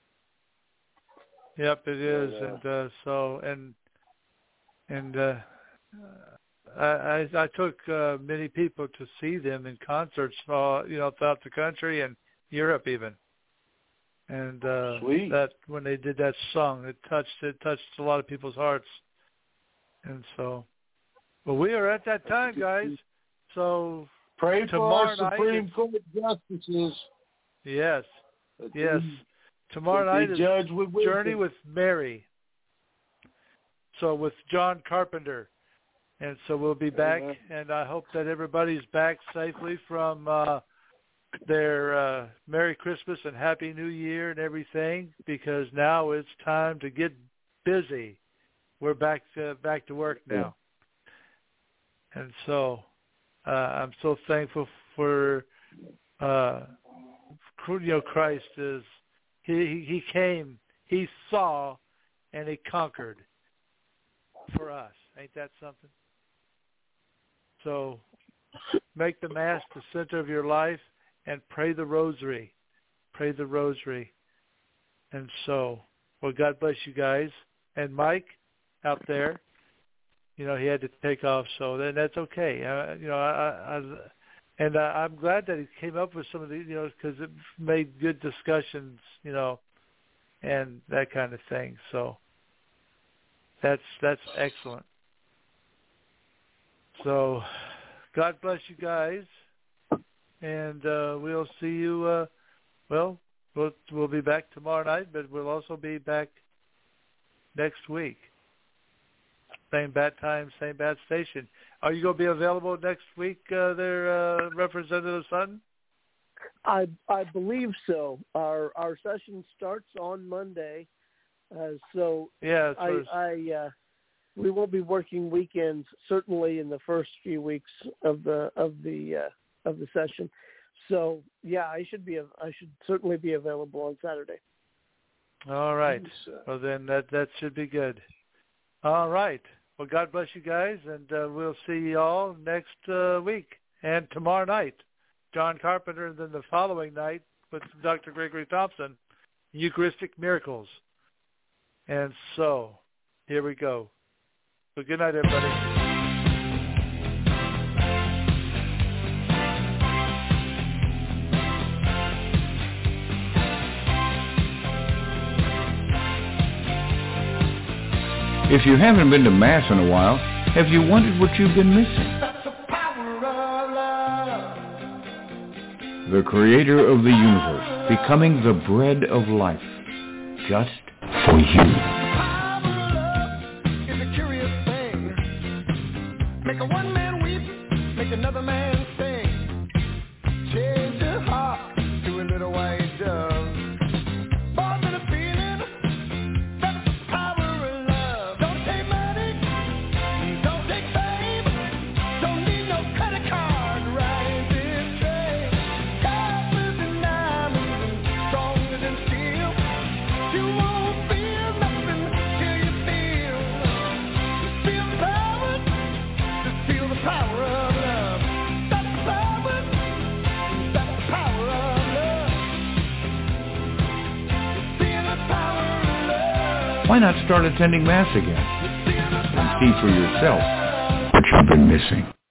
Yep, it is, Yeah. and uh, so and and uh, I, I I took uh, many people to see them in concerts, uh, you know, throughout the country and Europe even. And uh, Sweet. that when they did that song, it touched it touched a lot of people's hearts. And so, well, we are at that time, guys. So Pray for tomorrow our night Supreme is- Court justices. yes, that yes. they- Tomorrow that night they is judge with wisdom. Journey with Mary. So with John Carpenter. And so we'll be back, Amen. and I hope that everybody's back safely from uh, their uh, Merry Christmas and Happy New Year and everything, because now it's time to get busy. We're back to, back to work now. And so uh, I'm so thankful for, uh, you know, Christ is, he, he came, he saw, and he conquered for us. Ain't that something? So make the Mass the center of your life and pray the rosary. Pray the rosary. And so well, God bless you guys. And Mike out there, you know, he had to take off, so then that's okay. Uh, you know, I, I, and uh, I'm glad that he came up with some of these, you know, because it made good discussions, you know, and that kind of thing. So that's that's excellent. So God bless you guys, and uh, we'll see you. Uh, well, we'll we'll be back tomorrow night, but we'll also be back next week. Same bat time, same bat station. Are you going to be available next week, uh, there, uh, Representative Sutton? I I believe so. Our our session starts on Monday, uh, so yeah, I I uh, we won't be working weekends certainly in the first few weeks of the of the uh, of the session. So yeah, I should be I should certainly be available on Saturday. All right. Well then that that should be good. All right. Well, God bless you guys, and uh, we'll see you all next uh, week and tomorrow night. John Carpenter, and then the following night with Doctor Gregory Thompson, Eucharistic Miracles. And so, here we go. So good night, everybody. If you haven't been to Mass in a while, have you wondered what you've been missing? The Creator of the universe, becoming the bread of life, just for you. It's a curious thing. Make a one man weep, make another man sing. Change your heart to a little white dove. More than a feeling, that's the power of love. Don't take money, don't take fame, don't need no credit card riding this train. Copper and diamonds and stronger than steel. You won't feel nothing till you feel. Just feel the power, just feel the power of love. That's the power, that's the power of love. Just feel the power of love. Why not start attending Mass again and see for yourself what you've been missing?